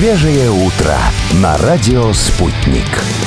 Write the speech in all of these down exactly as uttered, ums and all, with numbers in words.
Свежее утро на радио «Спутник».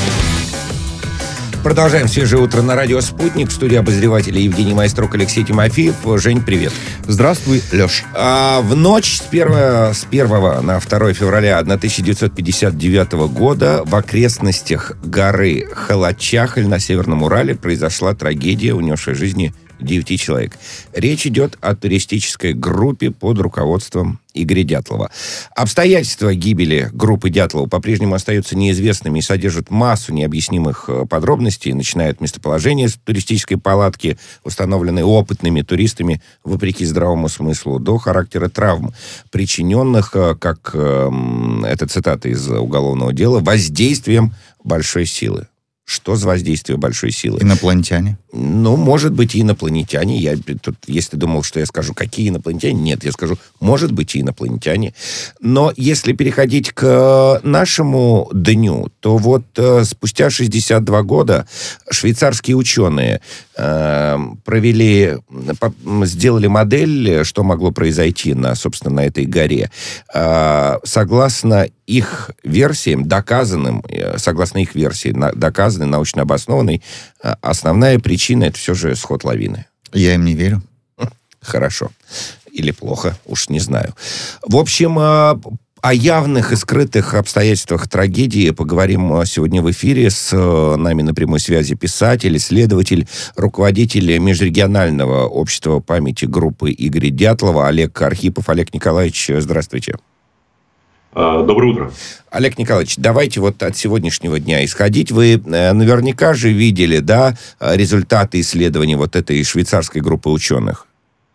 Продолжаем «Свежее утро» на радио «Спутник». В студии обозревателя Евгений Майструк, Алексей Тимофеев. Жень, привет. Здравствуй, Леш. А, в ночь с первого, с первого на второе февраля тысяча девятьсот пятьдесят девятого года в окрестностях горы Халачахль на Северном Урале произошла трагедия, унесшая жизни девяти человек. Речь идет о туристической группе под руководством Игоря Дятлова. Обстоятельства гибели группы Дятлова по-прежнему остаются неизвестными и содержат массу необъяснимых подробностей, начиная от местоположения туристической палатки, установленной опытными туристами, вопреки здравому смыслу, до характера травм, причиненных, как это цитата из уголовного дела, воздействием большой силы. Что за воздействие большой силы? Инопланетяне. Ну, может быть, и инопланетяне. Я тут, если думал, что я скажу, какие инопланетяне, нет, я скажу, может быть, и инопланетяне. Но если переходить к нашему дню, то вот э, спустя шестьдесят два года швейцарские ученые э, провели, по, сделали модель, что могло произойти на, собственно, на этой горе. Э, согласно их версиям, доказанным, согласно их версии, доказанной, научно обоснованной, основная причина — это все же сход лавины. Я им не верю. Хорошо. Или плохо, уж не знаю. В общем, о явных и скрытых обстоятельствах трагедии поговорим сегодня в эфире. С нами на прямой связи писатель, исследователь, руководитель межрегионального общества памяти группы Игоря Дятлова Олег Архипов. Олег Николаевич, здравствуйте. Доброе утро. Олег Николаевич, давайте вот от сегодняшнего дня исходить. Вы наверняка же видели, да, результаты исследований вот этой швейцарской группы ученых?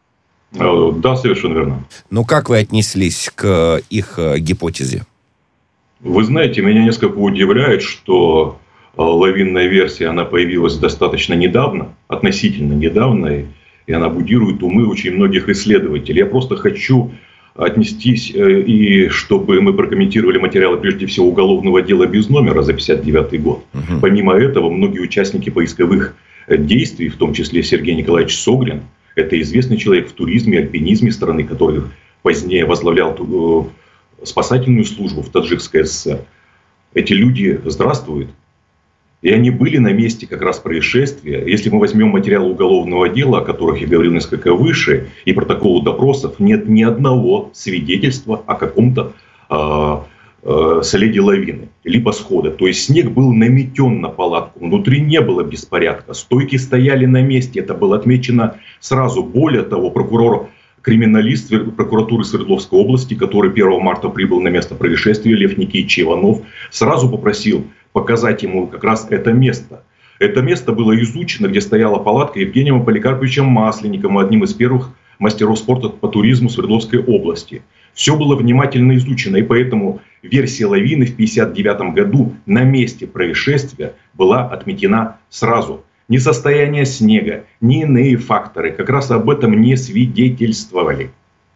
Да, совершенно верно. Ну, как вы отнеслись к их гипотезе? Вы знаете, меня несколько удивляет, что лавинная версия, она появилась достаточно недавно, относительно недавно, и она будирует умы очень многих исследователей. Я просто хочу отнестись, и чтобы мы прокомментировали материалы, прежде всего, уголовного дела без номера за пятьдесят девятый год. Угу. Помимо этого, многие участники поисковых действий, в том числе Сергей Николаевич Согрин, это известный человек в туризме, альпинизме страны, который позднее возглавлял спасательную службу в Таджикской ССР. Эти люди здравствуют. И они были на месте как раз происшествия. Если мы возьмем материалы уголовного дела, о которых я говорил несколько выше, и протоколы допросов, нет ни одного свидетельства о каком-то э, э, следе лавины, либо схода. То есть снег был наметен на палатку, внутри не было беспорядка, стойки стояли на месте, это было отмечено сразу. Более того, прокурор, криминалист прокуратуры Свердловской области, который первого марта прибыл на место происшествия, Лев Никитич Иванов, сразу попросил показать ему как раз это место. Это место было изучено, где стояла палатка Евгением Поликарповичем Масленниковым, одним из первых мастеров спорта по туризму Свердловской области. Все было внимательно изучено, и поэтому версия лавины в пятьдесят девятом году на месте происшествия была отметена сразу. Ни состояние снега, ни иные факторы как раз об этом не свидетельствовали.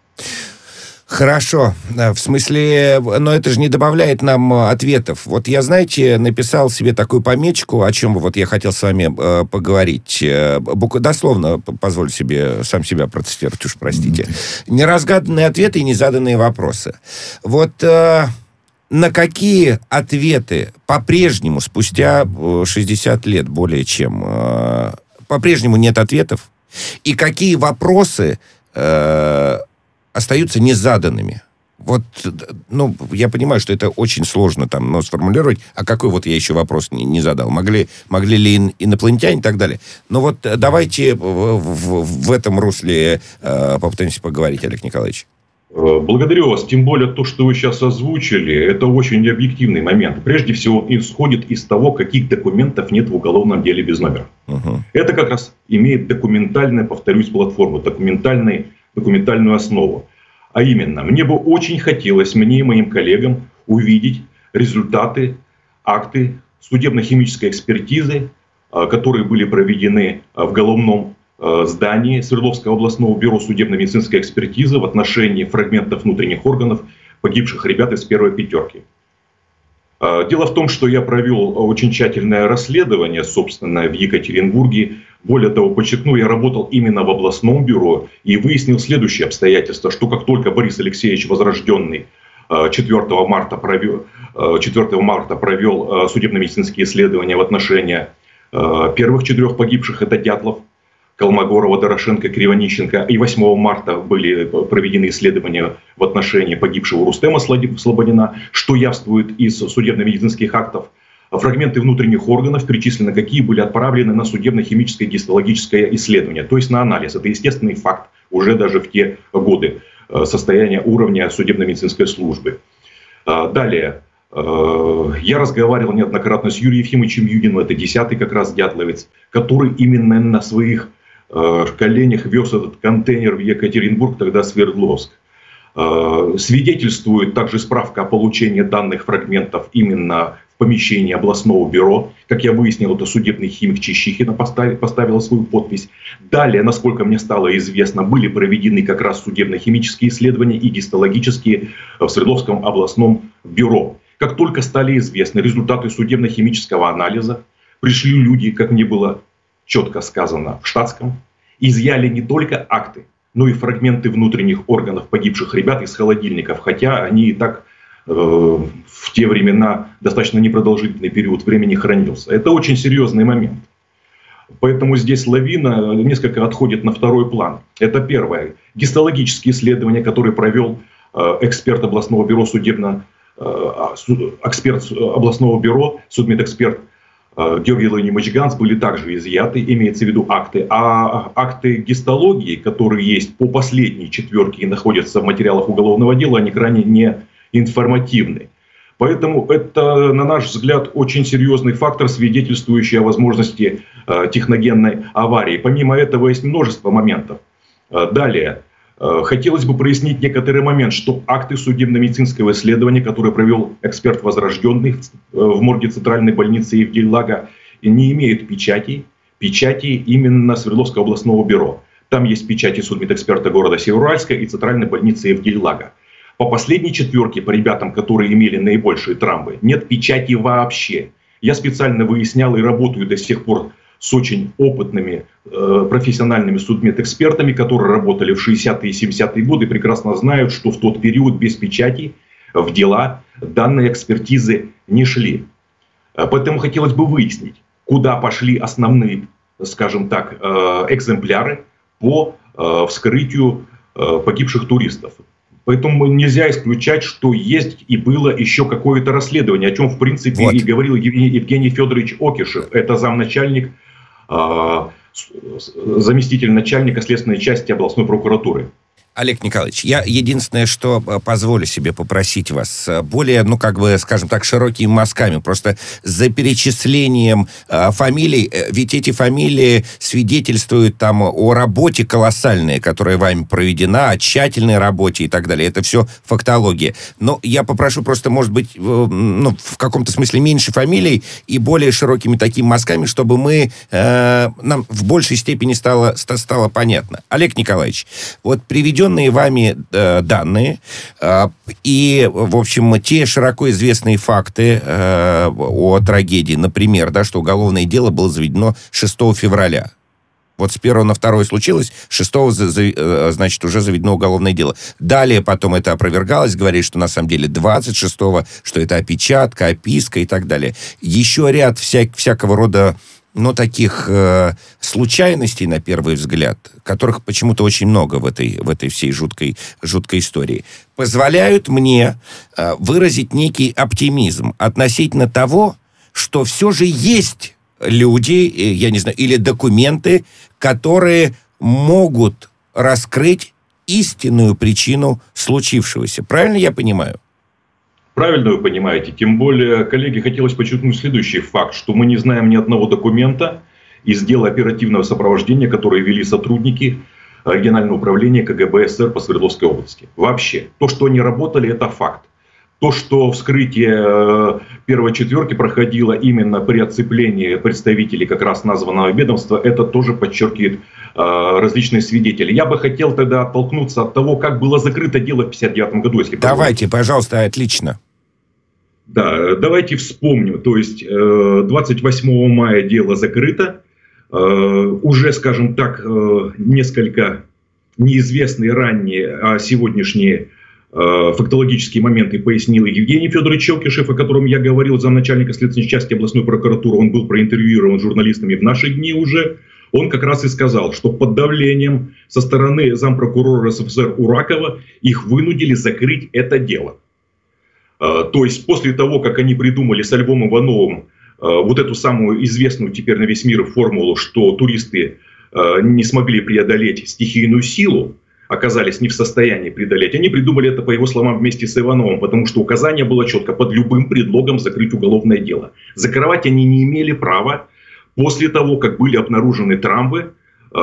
Хорошо. В смысле, но это же не добавляет нам ответов. Вот я, знаете, написал себе такую пометочку, о чем вот я хотел с вами э, поговорить. Бук... Дословно позволю себе сам себя процитировать, уж простите. Неразгаданные ответы и незаданные вопросы. Вот э, на какие ответы по-прежнему, спустя шестьдесят лет более чем, э, по-прежнему нет ответов? И какие вопросы Э, остаются незаданными? Вот, ну, я понимаю, что это очень сложно там, но сформулировать. А какой вот я еще вопрос не, не задал? Могли, могли ли инопланетяне и так далее? Но вот давайте в, в, в этом русле э, попытаемся поговорить, Олег Николаевич. Благодарю вас. Тем более то, что вы сейчас озвучили, это очень объективный момент. Прежде всего, исходит из того, каких документов нет в уголовном деле без номера. Угу. Это как раз имеет документальную, повторюсь, платформу, документальную, документальную основу. А именно, мне бы очень хотелось, мне и моим коллегам, увидеть результаты, акты судебно-химической экспертизы, которые были проведены в головном здании Свердловского областного бюро судебно-медицинской экспертизы в отношении фрагментов внутренних органов погибших ребят из первой пятерки. Дело в том, что я провел очень тщательное расследование, собственно, в Екатеринбурге. Более того, подчеркну, я работал именно в областном бюро и выяснил следующее обстоятельство, что как только Борис Алексеевич Возрожденный четвёртого марта провел, четвёртого марта провел судебно-медицинские исследования в отношении первых четырех погибших, это Дятлов, Колмогорова, Дорошенко, Кривонищенко. И восьмого марта были проведены исследования в отношении погибшего Рустема Слободина, что явствует из судебно-медицинских актов. Фрагменты внутренних органов перечислены, какие были отправлены на судебно-химическое гистологическое исследование, то есть на анализ. Это естественный факт уже даже в те годы состояния уровня судебно-медицинской службы. Далее. Я разговаривал неоднократно с Юрием Ефимовичем Юдиным, это десятый как раз дятловец, который именно на своих коленях вез этот контейнер в Екатеринбург, тогда Свердловск. Свидетельствует также справка о получении данных фрагментов именно в помещении областного бюро. Как я выяснил, это судебный химик Чищихина поставил, поставила свою подпись. Далее, насколько мне стало известно, были проведены как раз судебно-химические исследования и гистологические в Свердловском областном бюро. Как только стали известны результаты судебно-химического анализа, пришли люди, как мне было четко сказано в штатском, изъяли не только акты, но и фрагменты внутренних органов погибших ребят из холодильников, хотя они и так э, в те времена достаточно непродолжительный период времени хранился. Это очень серьезный момент. Поэтому здесь лавина несколько отходит на второй план. Это первое. Гистологические исследования, которые провел э, эксперт областного бюро судебно эксперт областного бюро, судмедэксперт Георгий Владимирович Ганс, были также изъяты, имеется в виду акты. А акты гистологии, которые есть по последней четверке и находятся в материалах уголовного дела, они крайне не информативны. Поэтому это, на наш взгляд, очень серьезный фактор, свидетельствующий о возможности техногенной аварии. Помимо этого есть множество моментов. Далее. Хотелось бы прояснить некоторый момент, что акты судебно-медицинского исследования, которые провел эксперт Возрожденный в морге Центральной больницы Евгельлага, не имеют печати, печати именно Свердловского областного бюро. Там есть печати судмедэксперта города Североуральска и Центральной больницы Евгельлага. По последней четверке, по ребятам, которые имели наибольшие травмы, нет печати вообще. Я специально выяснял и работаю до сих пор с очень опытными э, профессиональными судмедэкспертами, которые работали в шестидесятые и семидесятые годы, прекрасно знают, что в тот период без печати в дела данные экспертизы не шли. Поэтому хотелось бы выяснить, куда пошли основные, скажем так, э, экземпляры по э, вскрытию э, погибших туристов. Поэтому нельзя исключать, что есть и было еще какое-то расследование, о чем, в принципе, вот. И говорил Евгений, Евгений Федорович Окишев. Это замначальник, э, заместитель начальника следственной части областной прокуратуры. Олег Николаевич, я единственное, что позволю себе попросить вас, более, ну, как бы, скажем так, широкими мазками, просто за перечислением э, фамилий, ведь эти фамилии свидетельствуют там о работе колоссальной, которая вами проведена, о тщательной работе и так далее. Это все фактология. Но я попрошу просто, может быть, э, ну, в каком-то смысле меньше фамилий и более широкими такими мазками, чтобы мы, э, нам в большей степени стало, стало понятно. Олег Николаевич, вот приведем вами э, данные э, и, в общем, те широко известные факты э, о трагедии, например, да, что уголовное дело было заведено шестого февраля. Вот с первого на второе случилось, шестого, значит, уже заведено уголовное дело. Далее потом это опровергалось, говорит, что на самом деле двадцать шестого, что это опечатка, описка и так далее. Еще ряд всяк, всякого рода, но таких э, случайностей, на первый взгляд, которых почему-то очень много в этой, в этой всей жуткой, жуткой истории, позволяют мне э, выразить некий оптимизм относительно того, что все же есть люди, э, я не знаю, или документы, которые могут раскрыть истинную причину случившегося. Правильно я понимаю? Правильно вы понимаете. Тем более, коллеги, хотелось подчеркнуть следующий факт, что мы не знаем ни одного документа из дела оперативного сопровождения, которые вели сотрудники регионального управления ка гэ бэ эс эс эр по Свердловской области. Вообще. То, что они работали, это факт. То, что вскрытие первой четверки проходило именно при отцеплении представителей как раз названного ведомства, это тоже подчеркивает различные свидетели. Я бы хотел тогда оттолкнуться от того, как было закрыто дело в пятьдесят девятом году. Если давайте, пожалуйста, отлично. Да, давайте вспомним. То есть двадцать восьмого мая дело закрыто. Уже, скажем так, несколько неизвестные ранее, а сегодняшние фактологические моменты пояснил Евгений Федорович Челкишев, о котором я говорил, замначальника следственной части областной прокуратуры. Он был проинтервьюирован журналистами в наши дни уже. Он как раз и сказал, что под давлением со стороны зампрокурора РСФСР Уракова их вынудили закрыть это дело. То есть после того, как они придумали с Львом Ивановым вот эту самую известную теперь на весь мир формулу, что туристы не смогли преодолеть стихийную силу, оказались не в состоянии преодолеть. Они придумали это, по его словам, вместе с Ивановым, потому что указание было четко: под любым предлогом закрыть уголовное дело. Закрывать они не имели права после того, как были обнаружены травмы,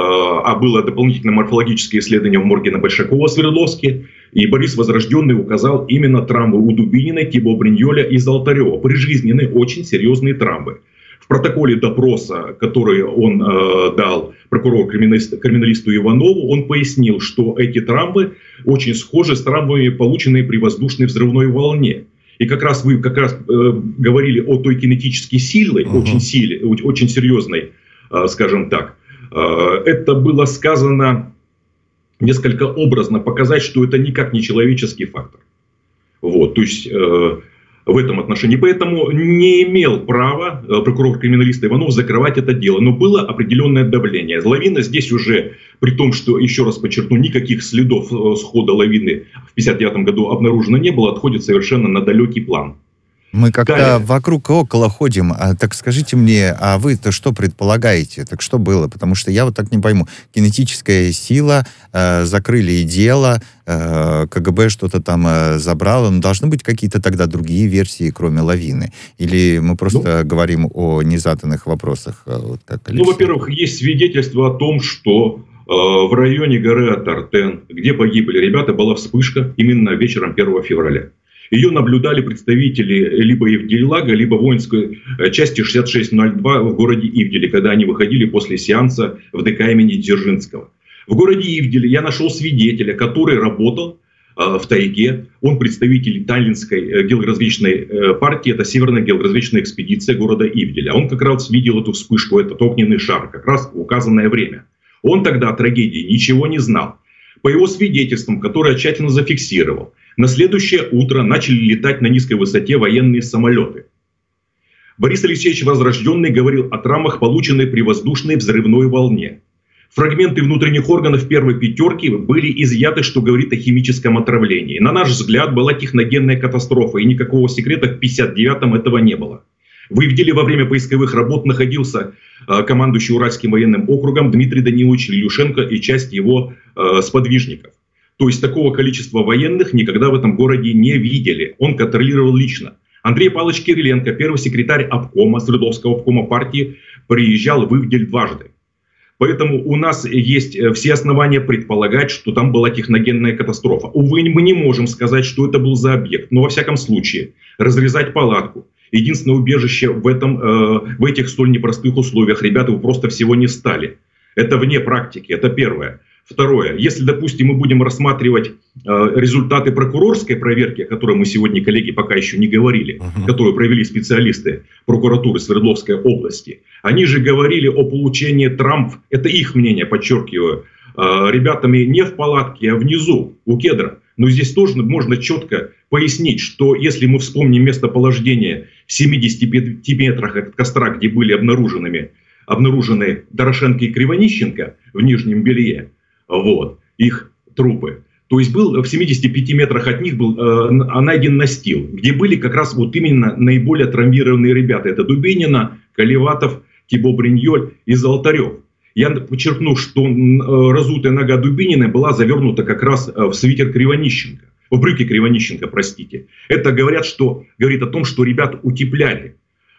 а было дополнительное морфологическое исследование в морге на Большакова в Свердловске, и Борис Возрожденный указал именно травмы у Дубининой, Тибо Бриньоля и Золотарева. Прижизненные, очень серьезные травмы. В протоколе допроса, который он э, дал прокурору-криминалисту Иванову, он пояснил, что эти травмы очень схожи с травмами, полученными при воздушной взрывной волне. И как раз вы как раз э, говорили о той кинетической силе, uh-huh. очень, силе, очень серьезной, э, скажем так. Э, это было сказано несколько образно, показать, что это никак не человеческий фактор. Вот, то есть... Э, в этом отношении. Поэтому не имел права прокурор-криминалист Иванов закрывать это дело. Но было определенное давление. Лавина здесь уже, при том, что, еще раз подчеркну, никаких следов схода лавины в пятьдесят девятом году обнаружено не было, отходит совершенно на далекий план. Мы как-то Далее. вокруг и около ходим. А, так скажите мне, а вы-то что предполагаете? Так что было? Потому что я вот так не пойму. Кинетическая сила, э, закрыли и дело, э, КГБ что-то там э, забрало. Но должны быть какие-то тогда другие версии, кроме лавины? Или мы просто ну, говорим о незаданных вопросах? Вот как ну, во-первых, есть свидетельство о том, что э, в районе горы Атартен, где погибли ребята, была вспышка именно вечером первого февраля. Ее наблюдали представители либо Ивдель-Лага, либо воинской части шестьдесят шесть ноль два в городе Ивделе, когда они выходили после сеанса в ДК имени Дзержинского. В городе Ивделе я нашел свидетеля, который работал э, в тайге. Он представитель Таллинской э, геологоразведочной э, партии, это Северная геологоразведочная экспедиция города Ивделя. Он как раз видел эту вспышку, этот огненный шар, как раз в указанное время. Он тогда о трагедии ничего не знал. По его свидетельствам, которые я тщательно зафиксировал, на следующее утро начали летать на низкой высоте военные самолеты. Борис Алексеевич Возрожденный говорил о травмах, полученных при воздушной взрывной волне. Фрагменты внутренних органов первой пятерки были изъяты, что говорит о химическом отравлении. На наш взгляд, была техногенная катастрофа, и никакого секрета в пятьдесят девятом этого не было. В Ивделе во время поисковых работ находился э, командующий Уральским военным округом Дмитрий Данилович Лилюшенко и часть его э, сподвижников. То есть такого количества военных никогда в этом городе не видели. Он контролировал лично. Андрей Павлович Кириленко, первый секретарь обкома, Свердловского обкома партии, приезжал в Ивдель дважды. Поэтому у нас есть все основания предполагать, что там была техногенная катастрофа. Увы, мы не можем сказать, что это был за объект. Но во всяком случае, разрезать палатку, единственное убежище в, этом, э, в этих столь непростых условиях, ребята, вы просто всего не стали. Это вне практики, это первое. Второе. Если, допустим, мы будем рассматривать э, результаты прокурорской проверки, о которой мы сегодня, коллеги, пока еще не говорили, uh-huh. которую провели специалисты прокуратуры Свердловской области, они же говорили о получении травм, это их мнение, подчеркиваю, э, ребятами не в палатке, а внизу, у кедра. Но здесь тоже можно четко пояснить, что если мы вспомним местоположение в семидесяти пяти метрах от костра, где были обнаруженными, обнаружены Дорошенко и Кривонищенко в Нижнем Белье, вот, их трупы. То есть был в семидесяти пяти метрах от них был э, найден настил, где были как раз вот именно наиболее травмированные ребята. Это Дубинина, Колеватов, Тибо Бриньоль и Золотарев. Я подчеркну, что э, разутая нога Дубинина была завернута как раз в свитер Кривонищенко. В брюки Кривонищенко, простите. Это говорят, что, говорит о том, что ребят утепляли.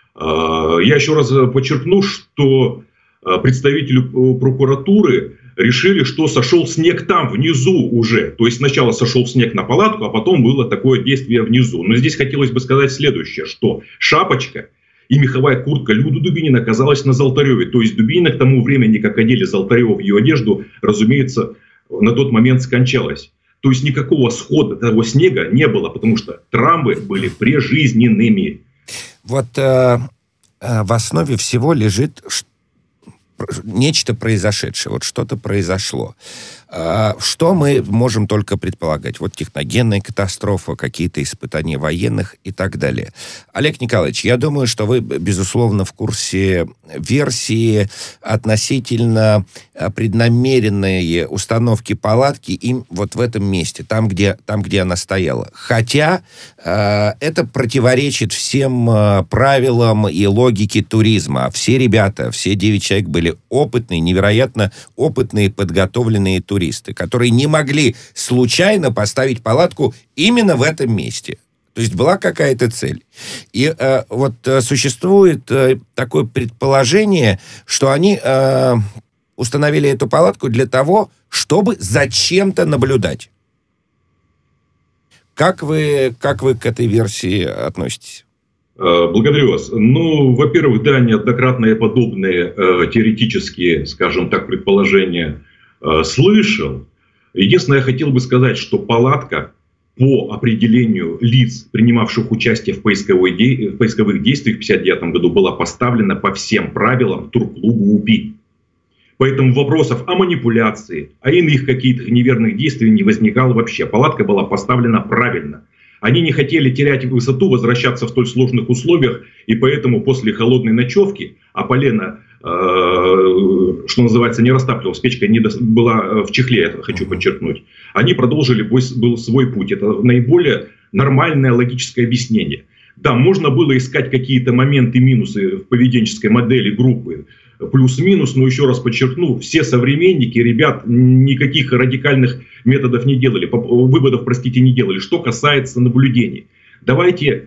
Э, я еще раз подчеркну, что э, представители прокуратуры решили, что сошел снег там, внизу уже. То есть сначала сошел снег на палатку, а потом было такое действие внизу. Но здесь хотелось бы сказать следующее, что шапочка и меховая куртка Люды Дубинина оказалась на Золотареве. То есть Дубинина к тому времени, как одели Золотарева в ее одежду, разумеется, на тот момент скончалась. То есть никакого схода того снега не было, потому что травмы были прижизненными. Вот э, э, в основе всего лежит нечто произошедшее, вот что-то произошло. Что мы можем только предполагать? Вот техногенная катастрофа, какие-то испытания военных и так далее. Олег Николаевич, я думаю, что вы, безусловно, в курсе версии относительно преднамеренной установки палатки им вот в этом месте, там, где, там, где она стояла. Хотя э, это противоречит всем э, правилам и логике туризма. Все ребята, все девять человек были опытные, невероятно опытные, подготовленные туристы, которые не могли случайно поставить палатку именно в этом месте. То есть была какая-то цель. И э, вот э, существует э, такое предположение, что они э, установили эту палатку для того, чтобы зачем-то наблюдать. Как вы, как вы к этой версии относитесь? Благодарю вас. Ну, во-первых, да, неоднократно я подобные э, теоретические, скажем так, предположения э, слышал. Единственное, я хотел бы сказать, что палатка по определению лиц, принимавших участие в, поисковой де... в поисковых действиях в тысяча девятьсот пятьдесят девятом году, была поставлена по всем правилам турклуба УПИ. Поэтому вопросов о манипуляции, о иных каких-то неверных действиях не возникало вообще. Палатка была поставлена правильно. Они не хотели терять высоту, возвращаться в столь сложных условиях, и поэтому после холодной ночевки, а полено, э, что называется, не растапливалась, печка не до... была в чехле, это хочу подчеркнуть, они продолжили бой, был свой путь. Это наиболее нормальное логическое объяснение. Да, можно было искать какие-то моменты, минусы в поведенческой модели группы, плюс-минус, но еще раз подчеркну, все современники, ребят, никаких радикальных методов не делали, выводов, простите, не делали. Что касается наблюдений, давайте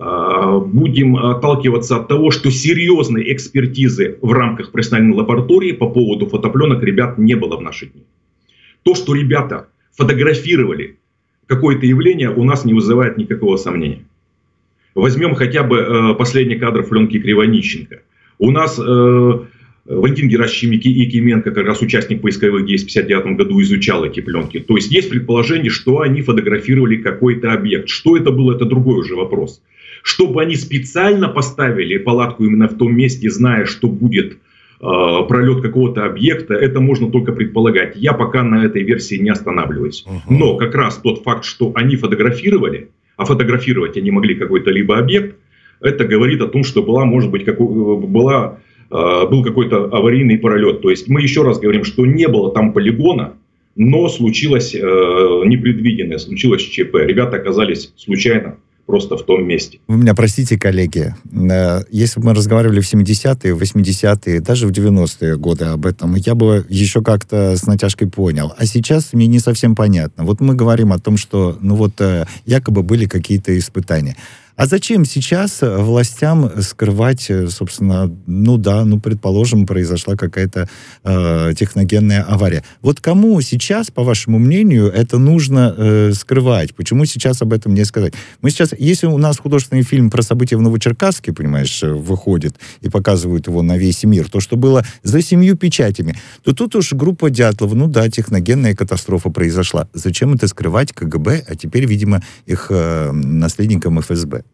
э, будем отталкиваться от того, что серьезной экспертизы в рамках профессиональной лаборатории по поводу фотопленок ребят не было в наши дни. То, что ребята фотографировали какое-то явление, у нас не вызывает никакого сомнения. Возьмем хотя бы э, последний кадр пленки Кривонищенко. У нас э, Валентин Герасимович Якименко, как раз участник поисковых действий в тысяча девятьсот пятьдесят девятом году, изучал эти пленки. То есть есть предположение, что они фотографировали какой-то объект. Что это было, это другой уже вопрос. Чтобы они специально поставили палатку именно в том месте, зная, что будет э, пролет какого-то объекта, это можно только предполагать. Я пока на этой версии не останавливаюсь. Uh-huh. Но как раз тот факт, что они фотографировали, а фотографировать они могли какой-то либо объект, это говорит о том, что была, может быть, какой, была, э, был какой-то аварийный пролет. То есть мы еще раз говорим, что не было там полигона, но случилось э, непредвиденное, случилось ЧП. Ребята оказались случайно просто в том месте. Вы меня простите, коллеги, если бы мы разговаривали в семидесятые, восьмидесятые, даже в девяностые годы об этом, я бы еще как-то с натяжкой понял. А сейчас мне не совсем понятно. Вот мы говорим о том, что ну вот якобы были какие-то испытания. А зачем сейчас властям скрывать, собственно, ну да, ну, предположим, произошла какая-то э, техногенная авария. Вот кому сейчас, по вашему мнению, это нужно э, скрывать? Почему сейчас об этом не сказать? Мы сейчас, если у нас художественный фильм про события в Новочеркасске, понимаешь, выходит и показывают его на весь мир, то, что было за семью печатями, то тут уж группа Дятлова, ну да, техногенная катастрофа произошла. Зачем это скрывать КГБ, а теперь, видимо, их э, наследникам эф эс бэ?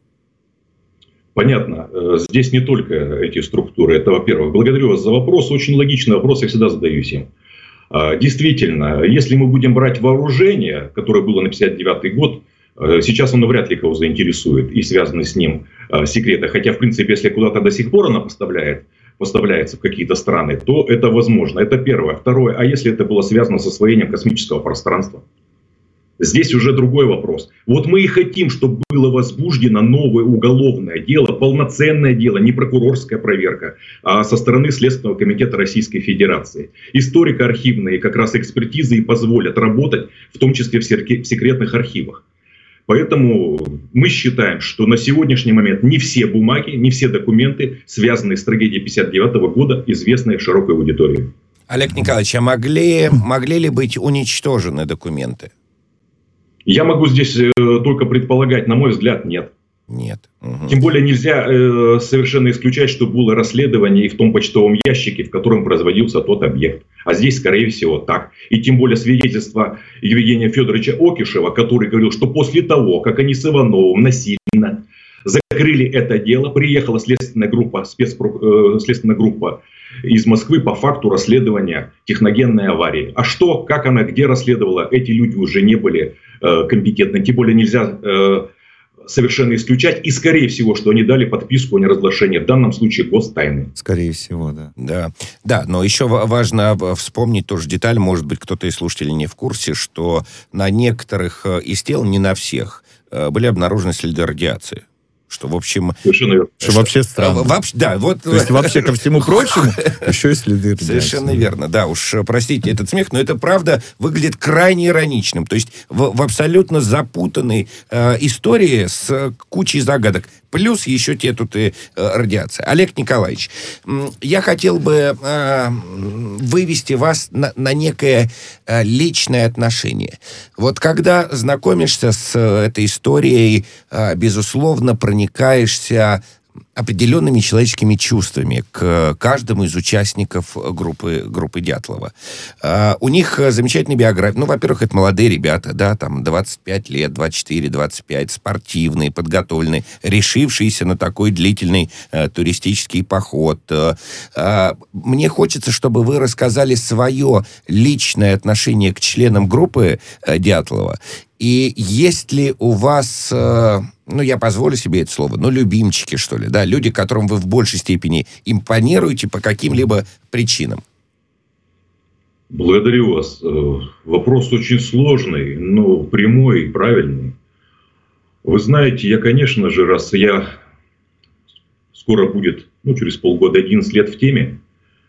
Понятно. Здесь не только эти структуры. Это, во-первых. Благодарю вас за вопрос. Очень логичный вопрос, я всегда задаюсь им. Действительно, если мы будем брать вооружение, которое было на пятьдесят девятый год, сейчас оно вряд ли кого заинтересует и связаны с ним секреты. Хотя, в принципе, если куда-то до сих пор оно поставляет, поставляется в какие-то страны, то это возможно. Это первое. Второе. А если это было связано с освоением космического пространства? Здесь уже другой вопрос. Вот мы и хотим, чтобы было возбуждено новое уголовное дело, полноценное дело, не прокурорская проверка, а со стороны Следственного комитета Российской Федерации. Историко-архивные как раз экспертизы и позволят работать, в том числе в секретных архивах. Поэтому мы считаем, что на сегодняшний момент не все бумаги, не все документы, связанные с трагедией пятьдесят девятого года, известны широкой аудитории. Олег Николаевич, а могли, могли ли быть уничтожены документы? Я могу здесь э, только предполагать, на мой взгляд, нет. Нет. Угу. Тем более нельзя э, совершенно исключать, что было расследование и в том почтовом ящике, в котором производился тот объект. А здесь, скорее всего, так. И тем более свидетельство Евгения Федоровича Окишева, который говорил, что после того, как они с Ивановым насильно закрыли это дело, приехала следственная группа, спецпро... следственная группа из Москвы по факту расследования техногенной аварии. А что, как она, где расследовала, эти люди уже не были э, компетентны. Тем более нельзя э, совершенно исключать. И скорее всего, что они дали подписку о неразглашении. В данном случае гостайны. Скорее всего, да. Да, да, но еще важно вспомнить тоже деталь, может быть, кто-то из слушателей не в курсе, что на некоторых из тел, не на всех, были обнаружены следы радиации. Что, в общем... Совершенно верно. Что вообще странно. Вообще, да, вот... То есть, вообще, ко всему прочему, еще и следы радиации. Совершенно верно, да, уж простите этот смех, но это, правда, выглядит крайне ироничным. То есть, в, в абсолютно запутанной э, истории с кучей загадок. Плюс еще те тут и э, радиация. Олег Николаевич, э, я хотел бы э, вывести вас на, на некое э, личное отношение. Вот когда знакомишься с э, этой историей, э, безусловно, проникаешься определенными человеческими чувствами к каждому из участников группы, группы Дятлова. Uh, у них замечательная биография. Ну, во-первых, это молодые ребята, да, там двадцать пять лет, двадцать четыре двадцать пять, спортивные, подготовленные, решившиеся на такой длительный uh, туристический поход. Uh, uh, мне хочется, чтобы вы рассказали свое личное отношение к членам группы uh, Дятлова. И есть ли у вас, э, ну, я позволю себе это слово, ну, любимчики, что ли, да, люди, которым вы в большей степени импонируете по каким-либо причинам? Благодарю вас. Вопрос очень сложный, но прямой и правильный. Вы знаете, я, конечно же, раз я скоро будет, ну, через полгода, одиннадцать лет в теме,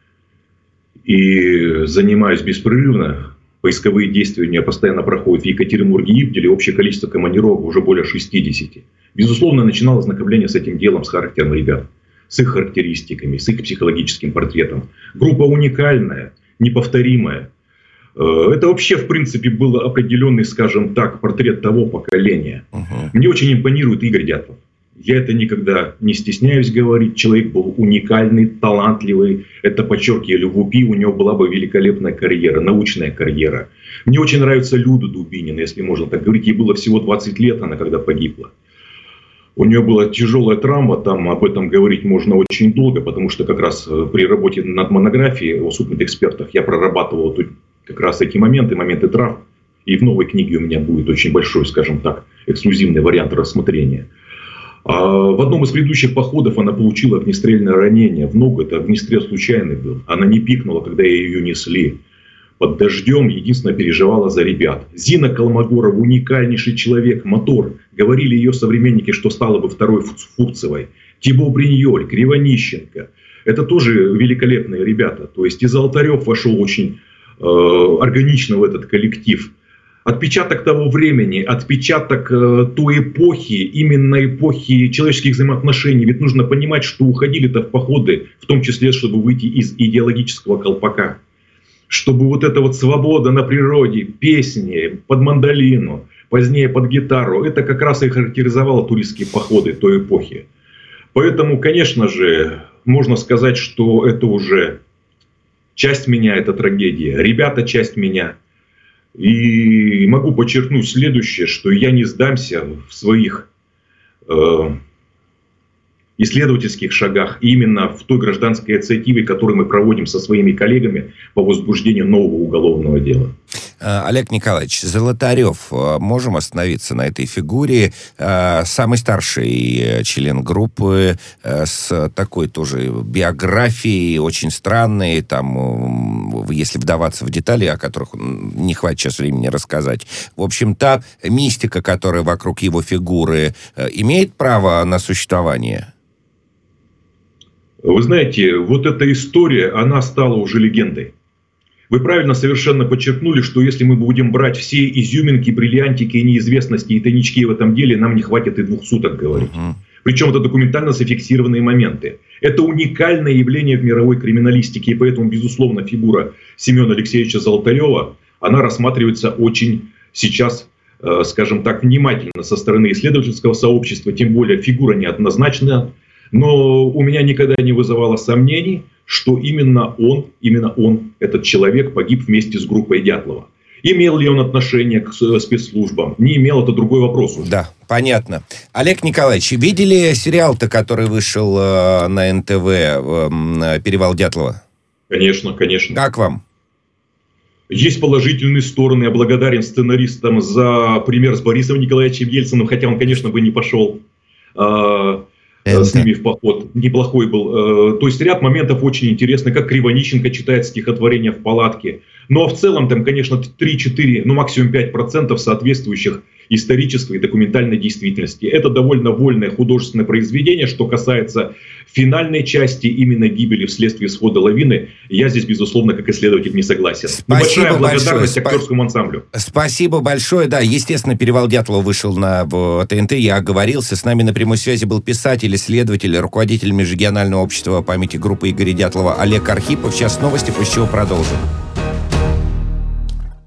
и занимаюсь беспрерывно, поисковые действия у меня постоянно проходят в Екатеринбурге и Ивделе, общее количество командировок уже более шестидесяти. Безусловно, начинал ознакомление с этим делом, с характером ребят, с их характеристиками, с их психологическим портретом. Группа уникальная, неповторимая. Это вообще, в принципе, был определенный, скажем так, портрет того поколения. Uh-huh. Мне очень импонирует Игорь Дятлов. Я это никогда не стесняюсь говорить. Человек был уникальный, талантливый. Это подчеркивали в УПИ. У него была бы великолепная карьера, научная карьера. Мне очень нравится Люда Дубинина, если можно так говорить. Ей было всего двадцать лет, она когда погибла. У нее была тяжелая травма, там об этом говорить можно очень долго, потому что как раз при работе над монографией о судмедэкспертах я прорабатывал тут как раз эти моменты, моменты трав. И в новой книге у меня будет очень большой, скажем так, эксклюзивный вариант рассмотрения. В одном из предыдущих походов она получила огнестрельное ранение в ногу. Это огнестрел случайный был. Она не пикнула, когда ее несли. Под дождем единственное переживала за ребят. Зина Колмогорова уникальнейший человек, мотор. Говорили ее современники, что стала бы второй Фурцевой. Тибо Бриньоль, Кривонищенко. Это тоже великолепные ребята. То есть и Золотарев вошел очень э, органично в этот коллектив. Отпечаток того времени, отпечаток э, той эпохи, именно эпохи человеческих взаимоотношений. Ведь нужно понимать, что уходили-то в походы, в том числе, чтобы выйти из идеологического колпака. Чтобы вот эта вот свобода на природе, песни под мандолину, позднее под гитару, это как раз и характеризовало туристские походы той эпохи. Поэтому, конечно же, можно сказать, что это уже часть меня, это трагедия. Ребята, часть меня. И могу подчеркнуть следующее, что я не сдамся в своих э, исследовательских шагах именно в той гражданской инициативе, которую мы проводим со своими коллегами по возбуждению нового уголовного дела. Олег Николаевич, Золотарев, можем остановиться на этой фигуре. Самый старший член группы с такой тоже биографией, очень странной, там, если вдаваться в детали, о которых не хватит сейчас времени рассказать. В общем, та мистика, которая вокруг его фигуры, имеет право на существование? Вы знаете, вот эта история, она стала уже легендой. Вы правильно совершенно подчеркнули, что если мы будем брать все изюминки, бриллиантики, неизвестности и тайнички в этом деле, нам не хватит и двух суток говорить. Uh-huh. Причем это документально зафиксированные моменты. Это уникальное явление в мировой криминалистике, и поэтому, безусловно, фигура Семена Алексеевича Золотарева, она рассматривается очень сейчас, э, скажем так, внимательно со стороны исследовательского сообщества, тем более фигура неоднозначная. Но у меня никогда не вызывало сомнений, что именно он, именно он, этот человек, погиб вместе с группой Дятлова. Имел ли он отношение к спецслужбам? Не имел, это другой вопрос уже. Да, понятно. Олег Николаевич, видели сериал-то, который вышел э, на эн тэ вэ э, «Перевал Дятлова»? Конечно, конечно. Как вам? Есть положительные стороны. Я благодарен сценаристам за пример с Борисом Николаевичем Ельциным, хотя он, конечно, бы не пошел э, с ними в поход. Неплохой был. Э, то есть ряд моментов очень интересный, как Кривонищенко читает стихотворение в палатке. Ну а в целом там, конечно, три-четыре, ну максимум пять процентов соответствующих исторической и документальной действительности. Это довольно вольное художественное произведение. Что касается финальной части, именно гибели вследствие схода лавины, я здесь, безусловно, как исследователь не согласен. Спасибо Большая благодарность большое. актерскому ансамблю. Спасибо большое. Да, естественно, «Перевал Дятлова» вышел на тэ эн тэ. Я оговорился. С нами на прямой связи был писатель, исследователь, руководитель Межрегионального общества памяти группы Игоря Дятлова Олег Архипов. Сейчас новости, после чего продолжим.